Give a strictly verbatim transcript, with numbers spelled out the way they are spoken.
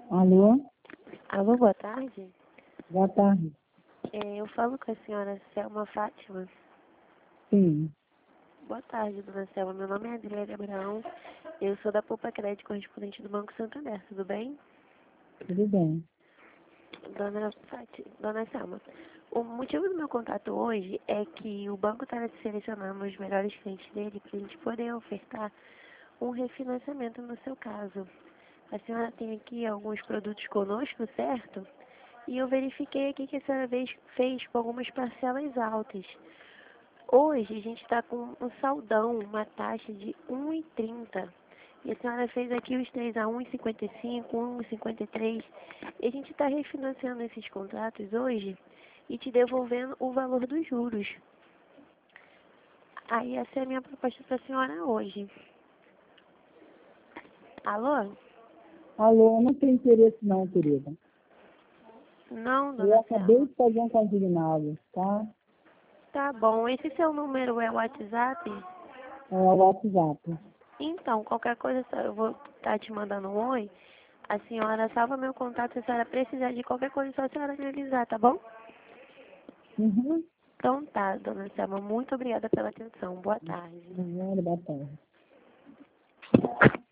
Alô? Alô, boa tarde. Boa tarde. É, eu falo com a senhora Selma Fátima. Sim, Boa tarde, dona Selma. Meu nome é Adriana Abraão. Eu sou da Poupa Crédito, correspondente do Banco Santander. Tudo bem? tudo bem. Dona Fátima, dona Selma, o motivo do meu contato hoje é que o banco está selecionando os melhores clientes dele para a gente poder ofertar um refinanciamento no seu caso. A senhora tem aqui alguns produtos conosco, certo? E eu verifiquei aqui que a senhora vez fez com algumas parcelas altas. Hoje a gente está com um saldão, uma taxa de um e trinta. E a senhora fez aqui os três a um e cinquenta e cinco, um e cinquenta e três. E a gente está refinanciando esses contratos hoje e te devolvendo o valor dos juros. Aí essa é a minha proposta para a senhora hoje. Alô? Alô, não tem interesse não, querida. Não, Eu dona acabei Selma. de fazer um consignado, tá? Tá bom. Esse seu número é o WhatsApp? É o WhatsApp. Então, qualquer coisa eu vou estar te mandando um oi. A senhora salva meu contato se a senhora precisar de qualquer coisa, só a senhora me avisar, tá bom? Uhum. Então tá, dona Selma, muito obrigada pela atenção. Boa tarde. Obrigada, boa tarde.